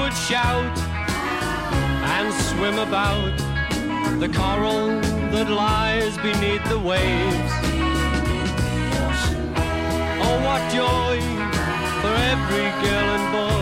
would shout and swim about the coral that lies beneath the waves. Oh, what joy for every girl and boy